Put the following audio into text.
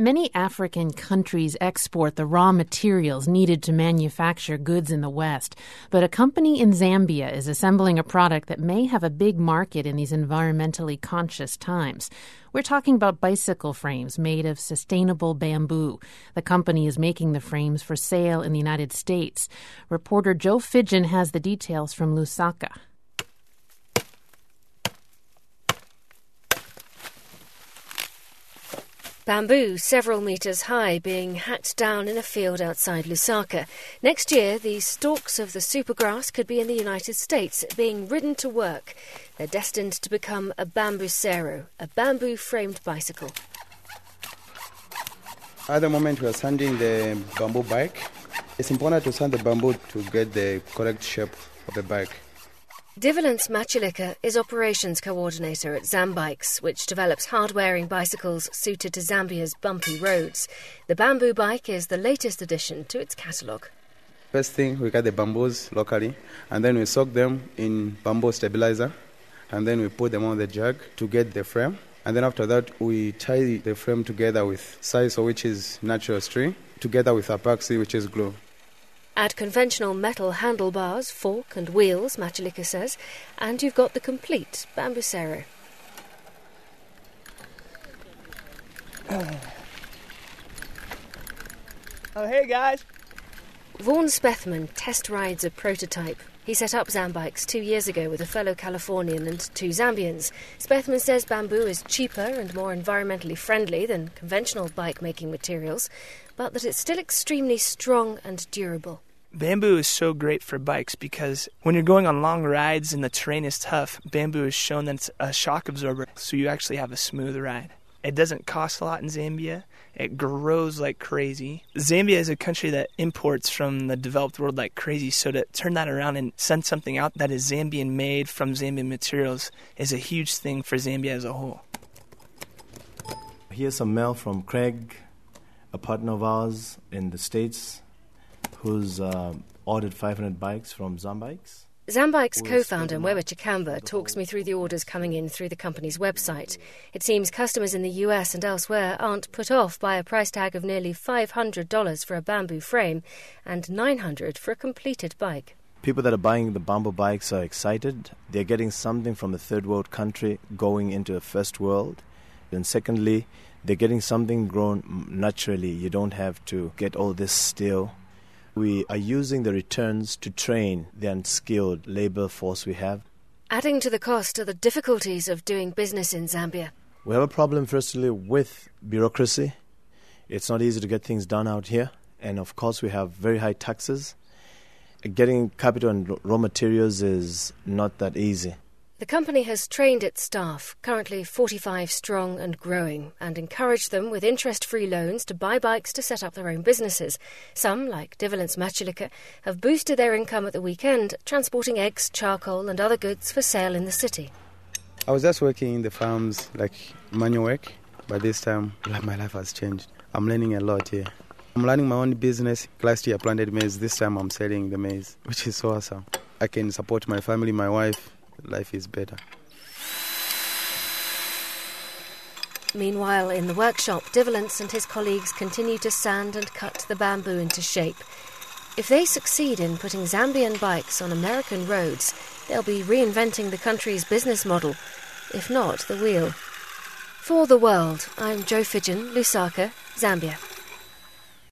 Many African countries export the raw materials needed to manufacture goods in the West, but a company in Zambia is assembling a product that may have a big market in these environmentally conscious times. We're talking about bicycle frames made of sustainable bamboo. The company is making the frames for sale in the United States. Reporter Joe Fidgen has the details from Lusaka. Bamboo several metres high being hacked down in a field outside Lusaka. Next year, these stalks of the supergrass could be in the United States, being ridden to work. They're destined to become a bambusero, a bamboo-framed bicycle. At the moment, we are sanding the bamboo bike. It's important to sand the bamboo to get the correct shape of the bike. Divalence Machilika is operations coordinator at Zambikes, which develops hard-wearing bicycles suited to Zambia's bumpy roads. The bamboo bike is the latest addition to its catalogue. First thing, we cut the bamboos locally, and then we soak them in bamboo stabilizer, and then we put them on the jug to get the frame. And then after that, we tie the frame together with sisal, which is natural string, together with epoxy, which is glue. Add conventional metal handlebars, fork and wheels, Machilika says, and you've got the complete bambusero. Oh, hey guys. Vaughan Spethman test rides a prototype. He set up Zambikes 2 years ago with a fellow Californian and 2 Zambians. Spethman says bamboo is cheaper and more environmentally friendly than conventional bike-making materials, but that it's still extremely strong and durable. Bamboo is so great for bikes because when you're going on long rides and the terrain is tough, bamboo has shown that it's a shock absorber, so you actually have a smooth ride. It doesn't cost a lot in Zambia. It grows like crazy. Zambia is a country that imports from the developed world like crazy, so to turn that around and send something out that is Zambian-made from Zambian materials is a huge thing for Zambia as a whole. Here's a mail from Craig, a partner of ours in the States, who's ordered 500 bikes from Zambikes. Zambikes co-founder Mwewe Chikamba talks me through the orders coming in through the company's website. It seems customers in the US and elsewhere aren't put off by a price tag of nearly $500 for a bamboo frame and $900 for a completed bike. People that are buying the bamboo bikes are excited. They're getting something from a third world country going into a first world. And secondly, they're getting something grown naturally. You don't have to get all this steel. We are using the returns to train the unskilled labor force we have. Adding to the cost are the difficulties of doing business in Zambia. We have a problem, firstly, with bureaucracy. It's not easy to get things done out here. And, of course, we have very high taxes. Getting capital and raw materials is not that easy. The company has trained its staff, currently 45 strong and growing, and encouraged them with interest-free loans to buy bikes to set up their own businesses. Some, like Divalence Machilika, have boosted their income at the weekend, transporting eggs, charcoal and other goods for sale in the city. I was just working in the farms, like manual work, but this time my life has changed. I'm learning a lot here. I'm running my own business. Last year I planted maize. This time I'm selling the maize, which is so awesome. I can support my family, my wife. Life is better. Meanwhile, in the workshop, Divalence and his colleagues continue to sand and cut the bamboo into shape. If they succeed in putting Zambian bikes on American roads, they'll be reinventing the country's business model, if not the wheel. For The World, I'm Joe Fidgen, Lusaka, Zambia.